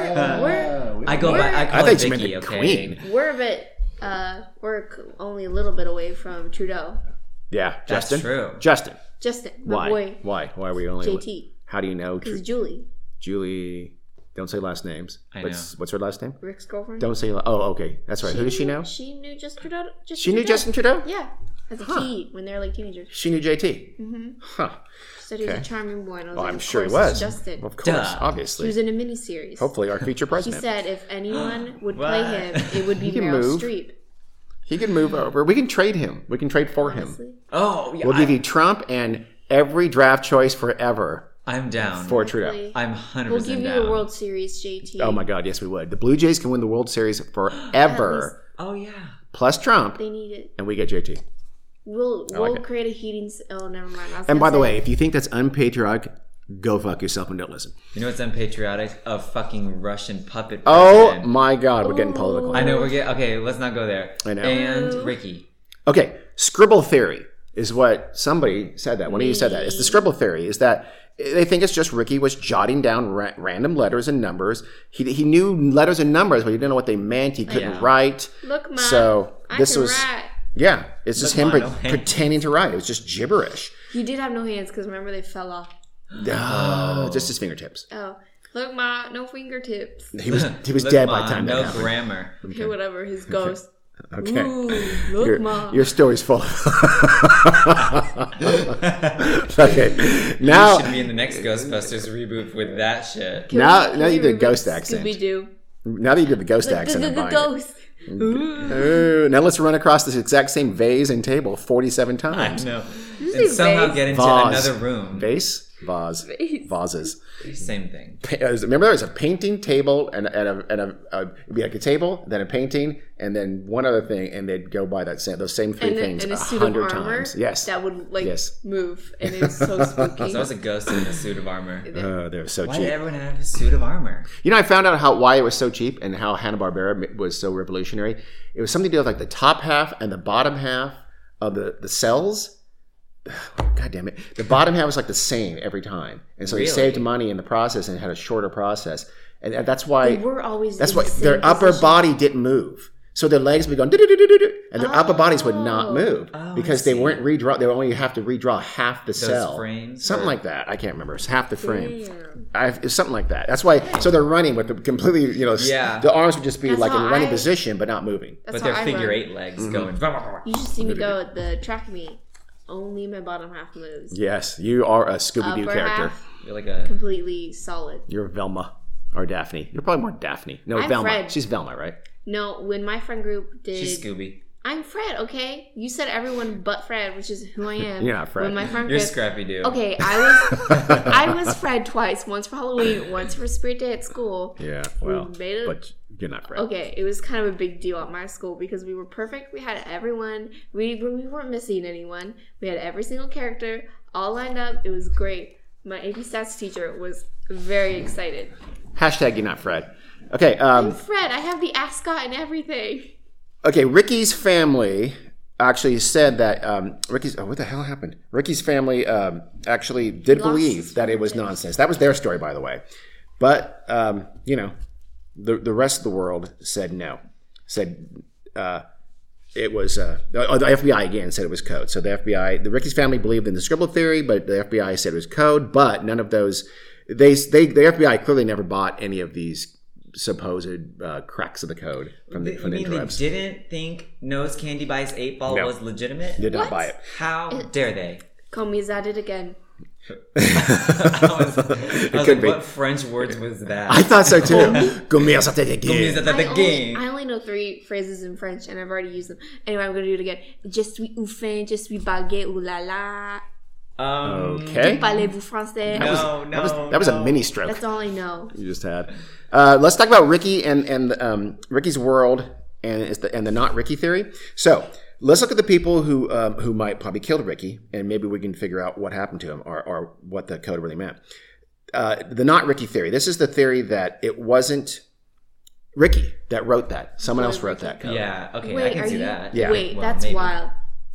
We're I go by. I call I her think she meant Vicky. the Okay. Queen. we're a bit only a little bit away from Trudeau. Yeah, That's Justin. true. Justin. Justin, my Why? boy, Why are we only? JT. How do you know? Because Julie, Julie. Don't say last names. I But know. what's her last name? Rick's girlfriend. Don't say. Okay, that's right. Who does she know? She knew Justin Trudeau. She knew Justin Trudeau. Yeah, as a kid when they were like teenagers. She knew JT. Huh. Said he was Okay. a charming boy. And I was Oh, like, I'm of sure he course, was. it's Justin. Of course, Duh. He obviously. was in a miniseries. Hopefully, our future He president. said if anyone would play What? him, it would be He can Meryl move. Streep. He can move over. We can trade him. We can trade for him. Honestly. Oh, yeah. We'll give you Trump and every draft choice forever I'm down. for Trudeau. Hopefully. I'm 100% We'll give you down. the World Series, JT. Oh my God, yes, we would. The Blue Jays can win the World Series forever, Oh, yeah. plus Trump, They need it. and we get JT. We'll it. create a heating. Oh, never mind. I was And gonna by the say- way, if you think that's unpatriotic, go fuck yourself and don't listen. You know what's unpatriotic? A fucking Russian puppet Oh president. my God, we're getting political. I know we're getting... Okay, let's not go there. I know. And Ricky. Okay, scribble theory is what somebody said that. One of you said that. It's the scribble theory is that they think it's just Ricky was jotting down random letters and numbers. He knew letters and numbers, but he didn't know what they meant. He couldn't Yeah. write. Look, Mom. So I this can was write. yeah. It's just him Look, Mom, no hands. pretending to write. It was just gibberish. He did have no hands because remember they fell off. Just his fingertips. Oh, look, Ma, no fingertips. He was Look, dead by Mom, the time no that happened. grammar. Okay, whatever. His ghost. Okay. Ooh, look, Ma. Your story's full. Okay. Now You should be in the next Ghostbusters reboot with that shit. now you did ghost accent. Scooby Doo. Now that you did the ghost accent, I'm buying it. Ghost. Ooh, now let's run across this exact same vase and table 47 I times. know. you And say somehow vase? get into Vase. another room. Vase? Vase. Vase. Vases. Same thing. Remember, there was a painting table and it'd be like a table, then a painting, and then one other thing, and they'd go by those same three things And a suit of 100 armor times. Yes. that would like Yes. move, and it was so spooky. So I was a ghost in a suit of armor. They're so Why cheap. did everyone have a suit of armor? You know, I found out why it was so cheap and how Hanna-Barbera was so revolutionary. It was something to do with like the top half and the bottom half of the cells. God damn it. The bottom half was like the same every time. And so Really? they saved money in the process and had a shorter process. And that's why They were always that's in why the same their upper position. body didn't move. So their legs would be going do-do-do-do-do, and their upper bodies would not move Oh, because I they see. weren't redraw. They would only have to redraw half the cell. frames, Something or- like that. I can't remember. It's half the frame. Damn. It's something like that. That's why. So they're running with the completely, Yeah. the arms would just be That's like in how running I- position, but not moving. That's But how they're I figure run. 8 legs Mm-hmm. going. You should see me go at the track meet. Only my bottom half moves. Yes, you are a Scooby-Doo Upper character. half You're like a. completely solid. You're Velma or Daphne. You're probably more Daphne. No, I'm Velma. Fred. She's Velma, right? No, when my friend group did She's Scooby. I'm Fred, okay? You said everyone but Fred, which is who I am. You're not Fred. When my friend You're Chris, Scrappy Doo. okay, I was Fred twice. Once for Halloween, once for Spirit Day at school. Yeah, well, made it- but you're not Fred. Okay, it was kind of a big deal at my school because we were perfect. We had everyone. We weren't missing anyone. We had every single character all lined up. It was great. My AP Stats teacher was very excited. Hashtag you're not Fred. Okay, I'm Fred. I have the ascot and everything. okay. Ricky's family actually said that what the hell happened? Ricky's family actually did Lost believe his that it was family. nonsense. That was their story, by the way. But the rest of the world said no. Said it was the FBI again said it was code. So the Ricky's family believed in the Scribble theory, but the FBI said it was code. But none of those. The FBI clearly never bought any of these supposed cracks of the code from the They interwebs. didn't think Nose Candy Buys 8 Ball No. was legitimate? Did not What? buy it. How dare they? Komi's at it again. I was could like, be. what French words was that? I thought so too. Gourmet at the Gourmet again. at the game. I only know 3 phrases in French, and I've already used them. Anyway, I'm going to do it again. Je suis un fin, je suis baguette, ooh la la. Okay. Parlez-vous français? That was a mini stroke That's all I know. you just had. Let's talk about Ricky and Ricky's world and the not Ricky theory. So let's look at the people who might probably killed Ricky, and maybe we can figure out what happened to him or what the code really meant. The not Ricky theory. This is the theory that it wasn't Ricky that wrote that. Someone else wrote that code. Yeah, okay, Wait, I can are see you? that. Yeah. Wait, Well, that's maybe. wild.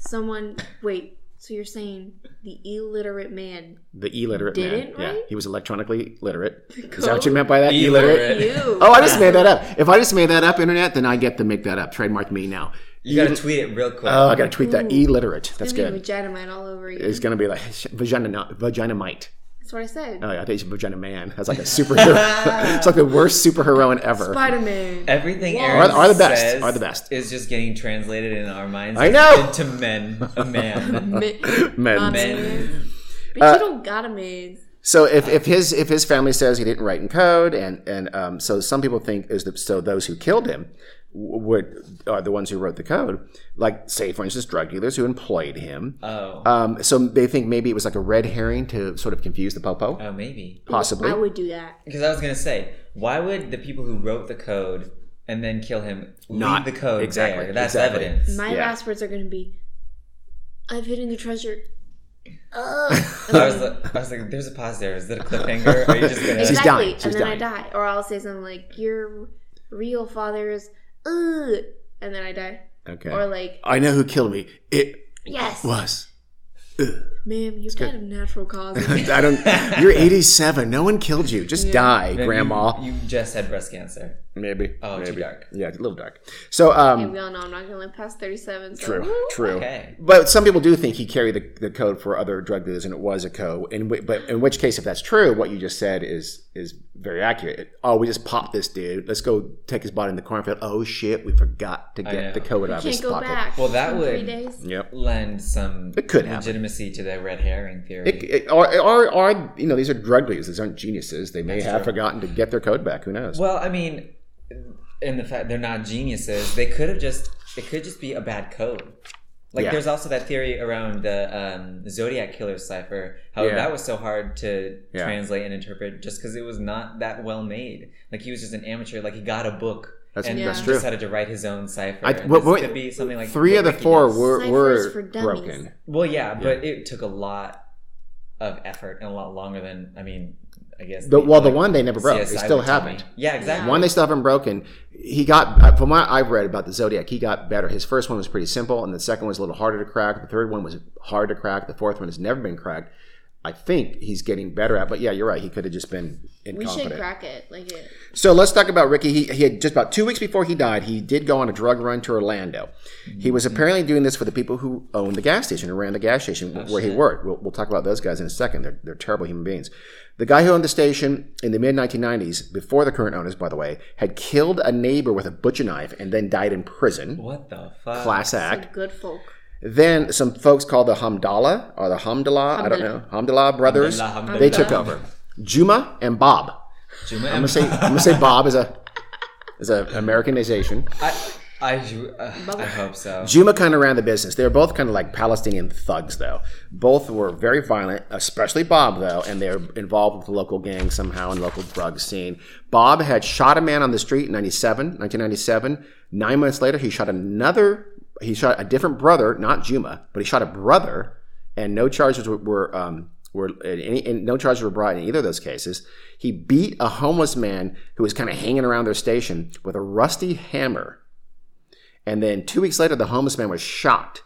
So you're saying the illiterate man? The illiterate man. Didn't, Yeah, right? he was electronically literate. Is that Code? what you meant by that? Illiterate. You. Oh, I just made that up. If I just made that up, internet, then I get to make that up. Trademark me now. You gotta tweet it real quick. Oh, I gotta tweet that. Illiterate. That's It's gonna good. be vagina man all over you. It's gonna be like vaginamite. That's what I said. Oh, yeah, I think it's vagina man. That's like a superhero. It's like the worst superheroine ever. Spider-Man. Everything Whoa. Aaron Are the best. says Are the best. is just getting translated in our minds. I know. Into men. A man. Men. Men. But you don't got a man. So if his family says he didn't write in code, and so some people think so those who killed him are the ones who wrote the code, like say for instance drug dealers who employed him. Oh. So they think maybe it was like a red herring to sort of confuse the popo, Oh, maybe. possibly. I would do that. Because I was gonna say, why would the people who wrote the code and then kill him Not- leave the code exactly, there? That's exactly. evidence. My Yeah. last words are going to be, I've hidden the treasure. I was like, there's a pause there. Is that a cliffhanger? Or are you just gonna? She's Exactly. dying. She's and then dying. I die. Or I'll say something like, your real father's, ugh. And then I die. Okay. Or like, I know who killed me. It yes. was. Ma'am, you died of natural causes. I don't. You're 87. No one killed you. Just die, Then Grandma. You just had breast cancer. Maybe. Oh, too maybe. dark. Yeah, a little dark. So, Okay, we all know I'm not going to live past 37. So true, true. Okay. But some people do think he carried the code for other drug dealers, and it was a code. But in which case, if that's true, what you just said is very accurate. Oh, we just popped this dude. Let's go take his body in the cornfield. Oh shit, we forgot to know. get the code out of his Can't go pocket. back. Well, that in would- 3 days. Yep. Lend some It could happen. legitimacy to the red herring theory. Or these are drug dealers. These aren't geniuses. They may have true. forgotten to get their code back. Who knows? Well, I mean, in the fact they're not geniuses, they could have just. It could just be a bad code. Like Yeah. there's also that theory around the Zodiac Killer cipher. How Yeah. that was so hard to Yeah. translate and interpret, just because it was not that well made. Like he was just an amateur. Like he got a book. That's- and that's he true. decided to write his own cipher. I- And what- this what- could be something like 3 what of the Ricky 4 does. were Ciphers for dummies. broken. Well, yeah, but it took a lot of effort and a lot longer than I guess. The one they never broke. It CSI still would tell happened. me. Yeah, exactly. One they still haven't broken. He got, from what I've read about the Zodiac, he got better. His first one was pretty simple, and the second one was a little harder to crack. The third one was hard to crack. The fourth one has never been cracked. I think he's getting better at, but yeah, you're right. He could have just been We incompetent. should crack it. Like it. So let's talk about Ricky. He had just about 2 weeks before he died, he did go on a drug run to Orlando. He was apparently doing this for the people who owned the gas station, who ran the gas station where he worked. We'll talk about those guys in a second. They're terrible human beings. The guy who owned the station in the mid-1990s, before the current owners, by the way, had killed a neighbor with a butcher knife and then died in prison. What the fuck? Class Some act. good folk. Then some folks called the Hamdallah, or the Hamdallah, I don't know, Hamdallah brothers, Hamdallah. they took over. Juma and Bob. Juma I'm gonna say Bob is a Americanization. I hope so. Juma kind of ran the business. They were both kind of like Palestinian thugs, though. Both were very violent, especially Bob, though, and they were involved with the local gang somehow and local drug scene. Bob had shot a man on the street in 1997. 9 months later, he shot a different brother, not Juma, but he shot a brother, and no charges were no charges were brought in either of those cases. He beat a homeless man who was kind of hanging around their station with a rusty hammer. And then 2 weeks later, the homeless man was shot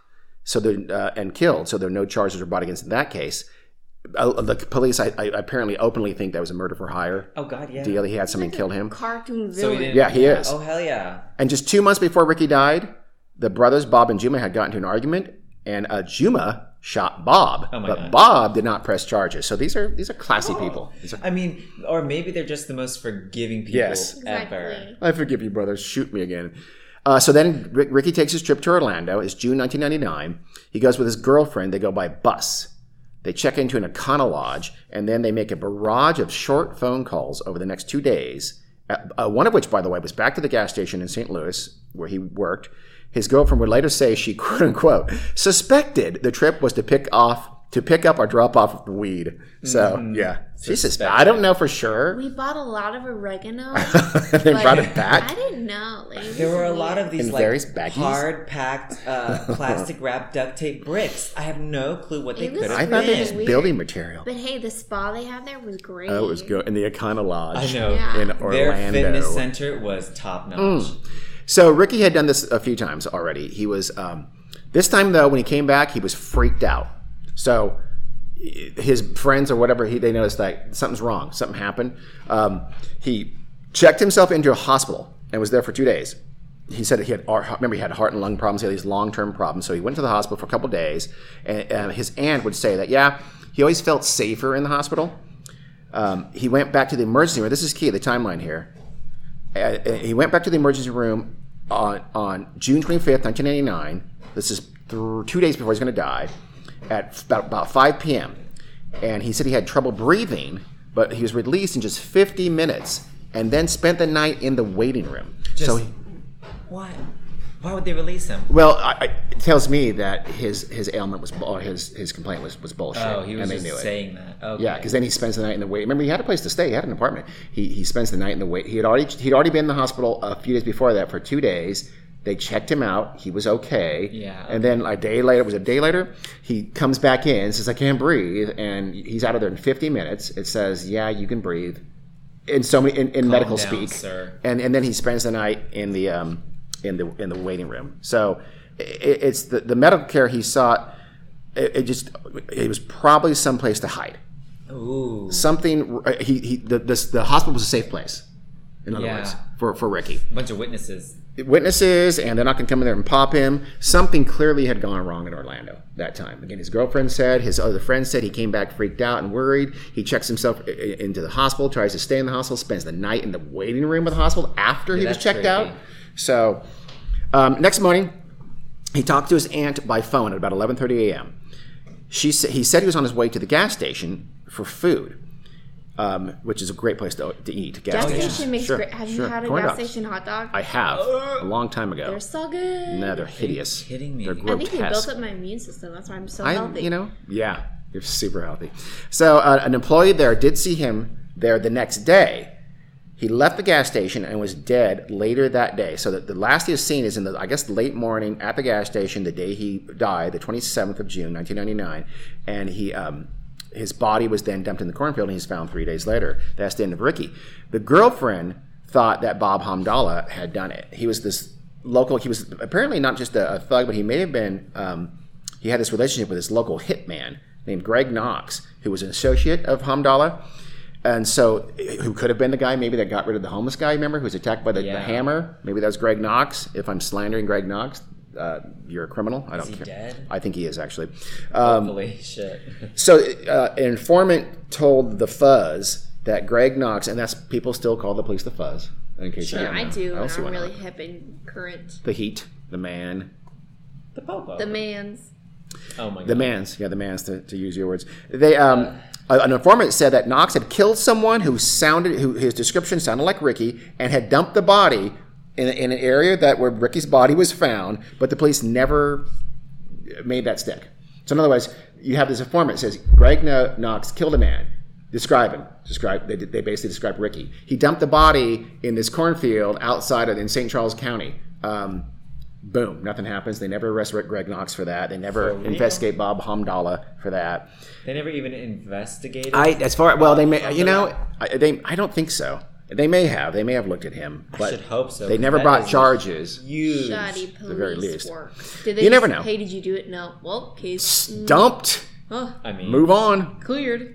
and killed. So there were no charges were brought against in that case. The police, I apparently openly think that was a murder for hire. Oh, God, yeah. Deal. He had somebody kill him. Cartoon So he villain. didn't- He is. Oh, hell yeah. And just 2 months before Ricky died, the brothers, Bob and Juma, had gotten into an argument, and Juma shot Bob. Oh, my but God. Bob did not press charges. So these are classy people. These are, I mean, or maybe they're just the most forgiving people Yes. ever. Exactly. I forgive you, brothers. Shoot me again. So then Ricky takes his trip to Orlando. It's June 1999. He goes with his girlfriend. They go by bus. They check into an Econo Lodge, and then they make a barrage of short phone calls over the next 2 days, one of which, by the way, was back to the gas station in St. Louis, where he worked. His girlfriend would later say she, quote-unquote, suspected the trip was to pick up or drop off weed. So, yeah. She suspected. I don't know for sure. We bought a lot of oregano. They brought it back. I didn't know. Like, it There was were a weird. lot of these In like various baggies? hard-packed, plastic-wrapped duct tape bricks. I have no clue what they It was could I have thought really they was been. weird. building material. But hey, the spa they had there was great. Oh, it was good. In the Econo Lodge. I know. Yeah. In Their Orlando. fitness center was top-notch. So Ricky had done this a few times already. He was this time though when he came back, he was freaked out. So his friends or whatever they noticed that something's wrong, something happened. He checked himself into a hospital and was there for 2 days. He said that he had heart and lung problems. He had these long-term problems. So he went to the hospital for a couple of days. And his aunt would say that he always felt safer in the hospital. He went back to the emergency room. This is key. The timeline here. He went back to the emergency room on June 25th, 1989. This is 2 days before he's going to die, at about 5 p.m. And he said he had trouble breathing, but he was released in just 50 minutes and then spent the night in the waiting room. What? Why would they release him? Well, it tells me that his ailment was, or his complaint was bullshit. Oh, he was and they just knew it. saying that. Okay. Yeah, because then he spends the night in the wait. Remember, he had a place to stay. He had an apartment. He spends the night in the wait. He'd already been in the hospital a few days before that for 2 days. They checked him out. He was okay. Yeah. And then a day later, he comes back in, says, I can't breathe. And he's out of there in 50 minutes. It says, yeah, you can breathe. In medical down, speak. sir. And then he spends the night in the waiting room. So it's the medical care he sought. It was probably someplace to hide. Ooh. Something. The hospital was a safe place. In other words, for Ricky. A bunch of witnesses. Witnesses, and they're not going to come in there and pop him. Something clearly had gone wrong in Orlando that time. Again, his girlfriend said, his other friends said he came back freaked out and worried. He checks himself into the hospital, tries to stay in the hospital, spends the night in the waiting room of the hospital after he was that's checked creepy. out. So, next morning, he talked to his aunt by phone at about 11:30 a.m. He said he was on his way to the gas station for food. Which is a great place to eat. Gas station. station makes great. Have you had a Corn gas dogs. station hot dog? I have a long time ago. They're so good. No, they're hideous. kidding me? They're I I grotesque. think they built up my immune system. That's why I'm so healthy. Yeah, you're super healthy. So an employee there did see him there the next day. He left the gas station and was dead later that day. So the last he was seen is in the, I guess, late morning at the gas station the day he died, the 27th of June, 1999. And his body was then dumped in the cornfield and he's found 3 days later. That's the end of Ricky. The girlfriend thought that Bob Hamdallah had done it. He was this local, he was apparently not just a thug, but he may have been, he had this relationship with this local hitman named Greg Knox, who was an associate of Hamdallah. And so, who could have been the guy maybe that got rid of the homeless guy, remember, who was attacked by the hammer? Maybe that was Greg Knox. If I'm slandering Greg Knox, you're a criminal. I don't care. Is he dead? I think he is, actually. Hopefully. Shit. So, an informant told the Fuzz that Greg Knox, and that's, people still call the police the Fuzz. In case you Sure, don't I know. do. don't And see I'm why really not. hip and current. The Heat, the Man. The popo. The man's. Oh my god. The Mans, the Mans, to use your words. They, an informant said that Knox had killed someone who his description sounded like Ricky, and had dumped the body in an area where Ricky's body was found, but the police never made that stick. So in other words, you have this informant that says Greg Knox killed a man. Describe him. They basically describe Ricky. He dumped the body in this cornfield in St. Charles County. Boom, nothing happens. They never arrest Greg Knox for that. They never investigate Bob Hamdallah for that. They never even investigated. They may. I don't think so. They may have looked at him, but I should hope so. They never brought charges. Huge. Shoddy At the very police least. work. Did they You never know. Hey, did you do it? No. Well, case Stumped. Oh, I mean, Move on. cleared.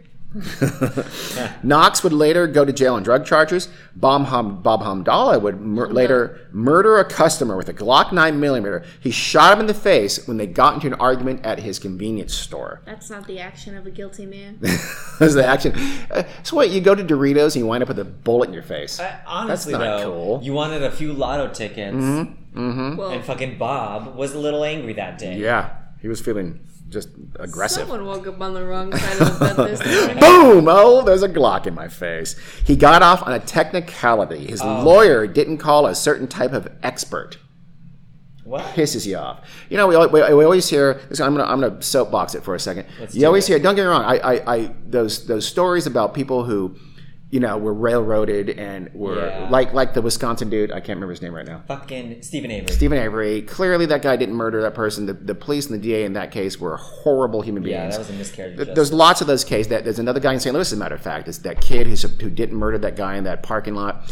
Knox would later go to jail on drug charges. Bob Hamdallah would later murder a customer with a Glock 9mm. He shot him in the face when they got into an argument at his convenience store. That's not the action of a guilty man. That's the action. So what, you go to Doritos and you wind up with a bullet in your face. honestly, That's not though, cool. you wanted a few lotto tickets, Well, and fucking Bob was a little angry that day. Yeah, he was feeling just aggressive. someone woke up on the wrong side of the bed this morning. Boom! Oh, there's a Glock in my face. He got off on a technicality. His lawyer didn't call a certain type of expert. What? Pisses you off. You know, we always hear. I'm gonna soapbox it for a second. You always hear. Don't get me wrong. Those stories about people who, you know, were railroaded and were like the Wisconsin dude. I can't remember his name right now. Fucking Stephen Avery. Stephen Avery. Clearly, that guy didn't murder that person. The police and the DA in that case were horrible human beings. Yeah, that was a miscarriage of justice. There's lots of those cases. There's another guy in St. Louis, as a matter of fact. It's that kid who didn't murder that guy in that parking lot.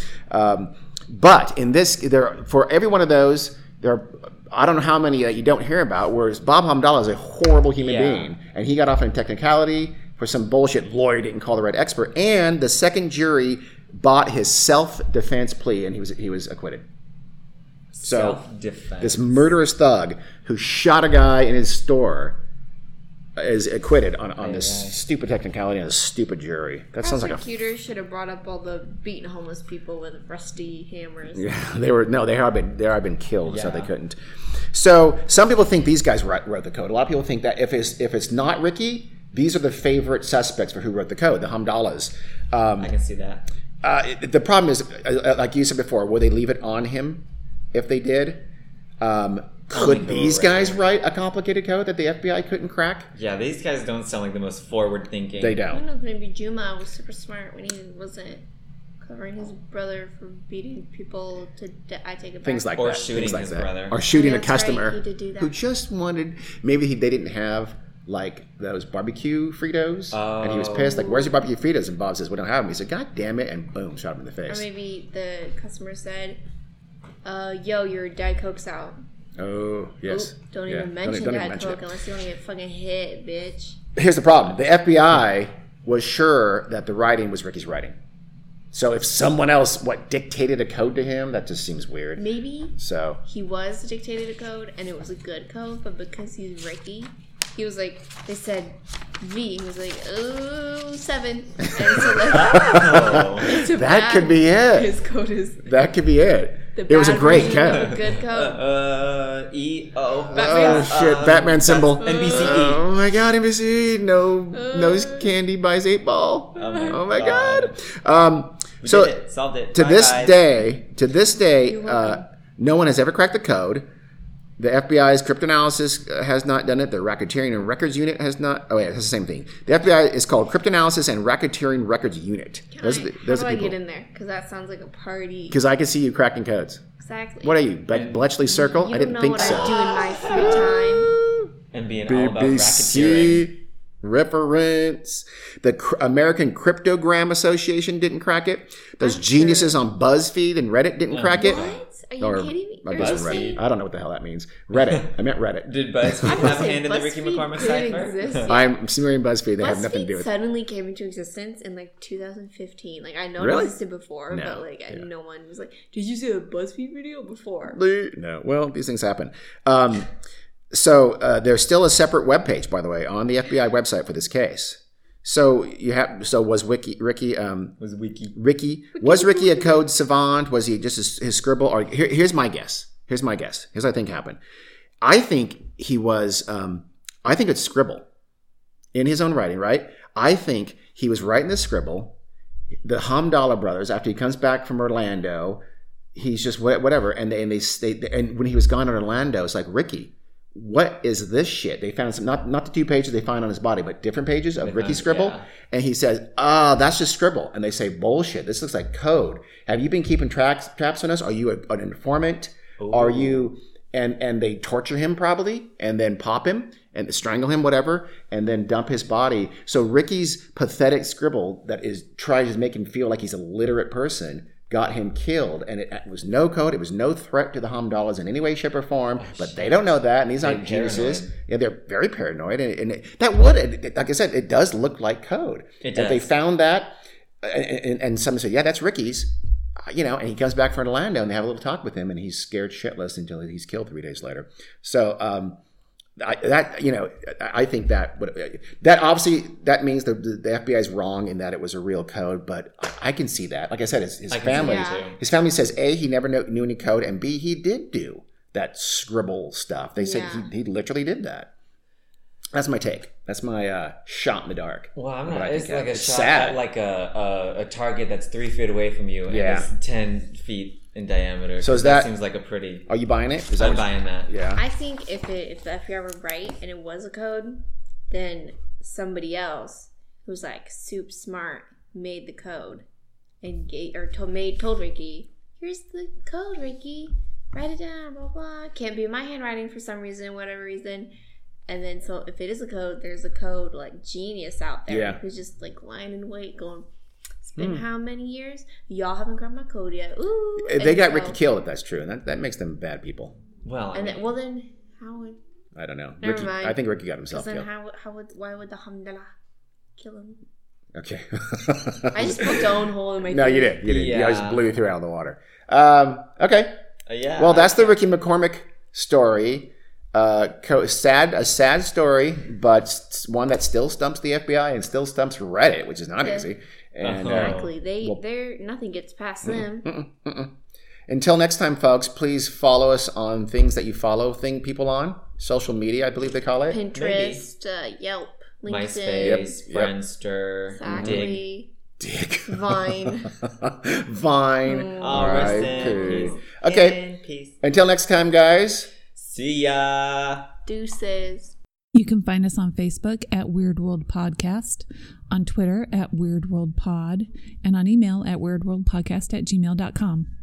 But in this, for every one of those, I don't know how many that you don't hear about. Whereas Bob Hamdallah is a horrible human being, and he got off on a technicality for some bullshit lawyer didn't call the right expert, and the second jury bought his self-defense plea, and he was acquitted. So Self-defense. this murderous thug who shot a guy in his store is acquitted on this stupid technicality and a stupid jury. That sounds like a Prosecutors should have brought up all the beaten homeless people with rusty hammers. yeah. They had been killed, so they couldn't. So some people think these guys wrote the code. A lot of people think that if it's not Ricky, these are the favorite suspects for who wrote the code, the Hamdallahs. I can see that. The problem is, like you said before, will they leave it on him if they did? Could these guys write a complicated code that the FBI couldn't crack? Yeah, these guys don't sound like the most forward-thinking. They I don't. don't know if maybe Juma was super smart when he wasn't covering his brother for beating people to death. I take it back. Things like Or that. shooting Things like his that. brother. Or shooting a That's right, customer he did do that. who just wanted, maybe they didn't have like those barbecue Fritos, and he was pissed. Like, where's your barbecue Fritos? And Bob says, we don't have them. He said, God damn it, and boom, shot him in the Or face. maybe the customer said, yo, your Diet Coke's out. Oh, yes. Oop, don't Yeah. even mention Don't even Diet mention Coke it. unless you want to get fucking hit, bitch. Here's the problem. The FBI was sure that the writing was Ricky's writing. So if someone else, dictated a code to him, that just seems weird. Maybe So he was dictated a code and it was a good code, but because he's Ricky, he was like, they said V, he was like, 7. And so it's a that bad- could be it. His code is That could be it. the It was a bad great version of code. a good code. E-O. Batman. Oh shit! Batman symbol. NBCE. Oh my god! NBC. No candy buys 8 ball. Oh my god. We So did it. Solved it. to Bye, this guys. day, You're welcome. no one has ever cracked the code. The FBI's cryptanalysis has not done it. The Racketeering and Records Unit has not. Oh, yeah, it's the same thing. The FBI is called Cryptanalysis and Racketeering Records Unit. Those are How do I people. get in there? Because that sounds like a party. Because I can see you cracking codes. Exactly. What are you, Bletchley Circle? You I didn't know think what so. I do in my free time. And being all about racketeering. BBC reference. The American Cryptogram Association didn't crack it. Those geniuses on BuzzFeed and Reddit didn't crack it. What? Are you Or kidding me? I Are guess you Reddit. saying- I don't know what the hell that means. Reddit. I meant Reddit. Did BuzzFeed I have would a say hand in the Ricky BuzzFeed McCormick didn't cipher? exist. I'm smearing BuzzFeed. They have nothing to do BuzzFeed with it. suddenly came into existence in like 2015. Like I know Really? it existed before, No. but like no one was like, "Did you see a BuzzFeed video before?" No. Well, these things happen. So there's still a separate webpage, by the way, on the FBI website for this case. So was Ricky Was Wiki. was Ricky a code savant? Was he just his scribble? Or here's my guess. Here's what I think happened. I think he was. I think it's scribble in his own writing, right? I think he was writing the scribble. The Hamdallah brothers, after he comes back from Orlando, he's just whatever. And and when he was gone in Orlando, it's like, Ricky, what is this shit? They found some, not the 2 pages they find on his body, but different pages of Ricky's scribble. Yeah. And he says, that's just scribble. And they say, bullshit. This looks like code. Have you been keeping traps on us? Are you an informant? Ooh. Are you... And they torture him probably, and then pop him and strangle him, whatever, and then dump his body. So Ricky's pathetic scribble that tries to make him feel like he's a literate person got him killed. And it was no code. It was no threat to the Hamdallahs in any way, shape, or form. But they don't know that, and these aren't geniuses. Yeah, they're very paranoid. And that would, like I said, it does look like code. It does. If they found that, and someone said, yeah, that's Ricky's. And he comes back from Orlando, and they have a little talk with him, and he's scared shitless until he's killed 3 days later. So I think that obviously that means the FBI is wrong in that it was a real code, but I can see that. Like I said, his family, his family says A, he never knew any code, and B, he did do that scribble stuff. They said he literally did that. That's my take. That's my shot in the dark. Well, I'm not. It's like a shot at like a target that's 3 feet away from you and it's 10 feet in diameter. So that seems like a pretty. Are you buying it? I'm buying that. Yeah. I think if the FBI were right and it was a code, then somebody else who's like super smart made the code and told Ricky, "Here's the code, Ricky. Write it down. Blah blah. Can't be my handwriting for some reason, whatever reason." And then, so if it is a code, there's a code like genius out there who's just like lying in wait, going, "It's been how many years? Y'all haven't grabbed my code yet." Ooh, they got Ricky killed. If that's true, and that makes them bad people. Well, then how would? I don't know. Never mind. I think Ricky got himself killed. Then why would the Hamdallah kill him? Okay. I just poked a own hole in my. No, you did. Yeah. You just blew through out of the water. Okay. Yeah. Well, that's the Ricky McCormick story. A sad story, but one that still stumps the FBI and still stumps Reddit, which is not easy. And exactly, they're nothing gets past them. Until next time, folks, please follow us on things that you follow people on social media. I believe they call it Pinterest, Yelp, LinkedIn, MySpace, Friendster, exactly. Dig. Vine. All right. Peace. Okay. Peace. Until next time, guys. See ya. Deuces. You can find us on Facebook at Weird World Podcast, on Twitter at Weird World Pod, and on email at weirdworldpodcast@gmail.com.